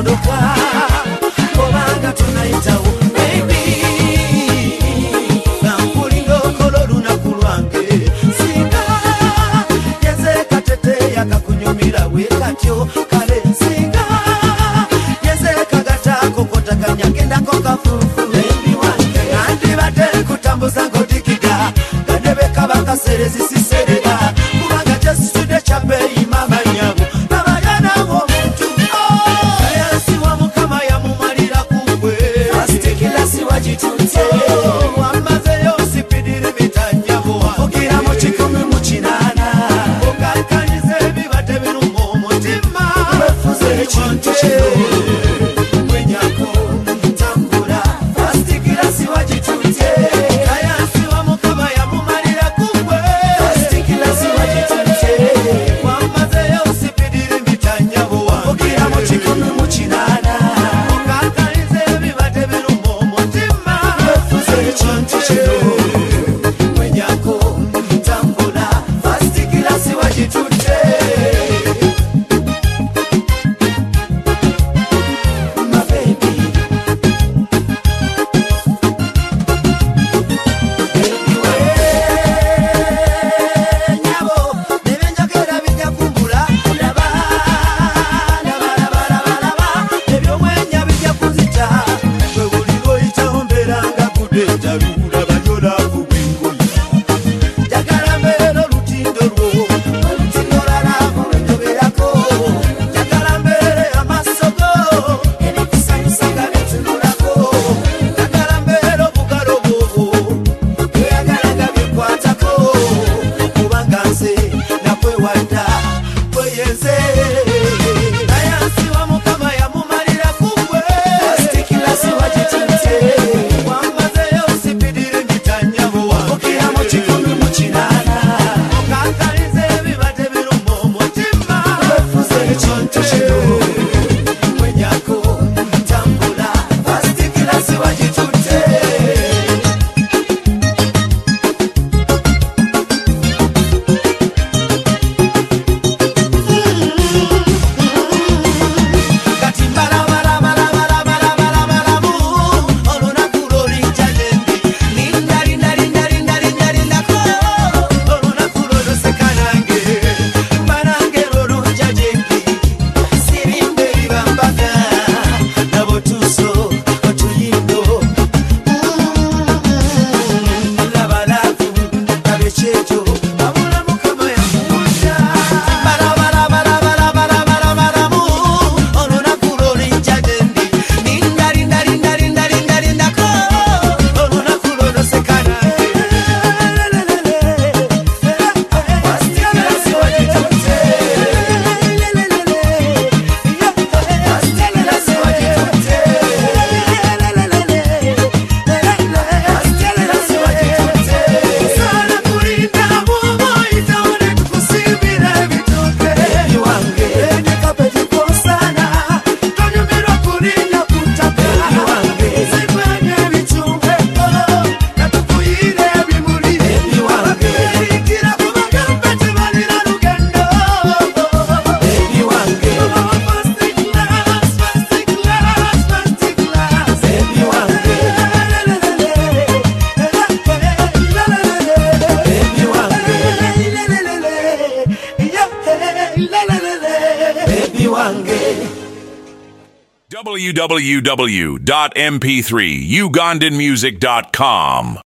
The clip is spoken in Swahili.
tunaondoka Obanga tunaitawo baby Nampulingo kololu na kulwange Singa Yeze katete yakakunyumira wekatyo Kale singa Yeze kagata kokota kanyagenda kokafufu Baby wange Nandi bate kutambuza ngotikida Gadebe kabaka serezi siserega Kubanga jesi tude chapeyi mama nyago Nabayana womuntu Kayansi wa mukama ya mumalira kukwe Fastikila siwa jitunze Wamaze yosi pidiri mitanyabo Ugira mochikumi muchinana Ukakanyize bibate birumo mutima Wefuze chintu Mwenyako tambura Fastikila siwa jitunze Kayansi wa mukama ya mumalira kukwe Fastikila siwa jitunze Wamaze yosi pidiri mitanyabo Ugira mochikumi muchinana Ukakanyize bibate birumo mutima Wefuze chintu Mwenyako tambura Fastikila siwa jitunze My baby Nyabo Nebenjagera bijja kumbula Laba Ebyo mwenya bijja kuzita Gwe buligo itaomberanga kudeta lula banyola kubingoyi Jagala mbere olutindo lwo Olutindo lalamu lwenjogerako Jagala mbere amasogo Ebikusanyusanga bitunulako Jagala mbere obugalo bwo Bweyagalaga bikwatako Kubanga nze nakwewadda kweyeze Kayansi wa mukama yamumalira kugwe Fastikila siwa jitunze Wamazeyo usipidiri mitanyabo Ukira mochikumi muchinana Ukakalize bibate birumo mutima Wefuze chintu Mwenyako tambula Fastikila siwa jitunze Kati mbala olunaku lwolijjajendi linda olunaku lwoloseka nange mbanange lwolujjajendi sirimba eribambaga nabotuuso otuyindo labalavu abekyejo babula mukama yamuwunda balabalamu olunaku lwolijjajendi lindako olunaku lwoloseka nange Fastikila siwa jitunze Fastikila siwa jitunze Fastikila siwa jitunze Sana kulinda mumo itaone tukusimbira ebitoke Baby wange Enyekapeti kosana Tonyumirwa kulinda kutaka Baby wange Zikwenye ebichumbe Natukuyire ebimuli Baby wange Ikira kubagambe tebalira lugendo Baby wange Fastiklas Baby wange Baby wange www.mp3ugandanmusic.com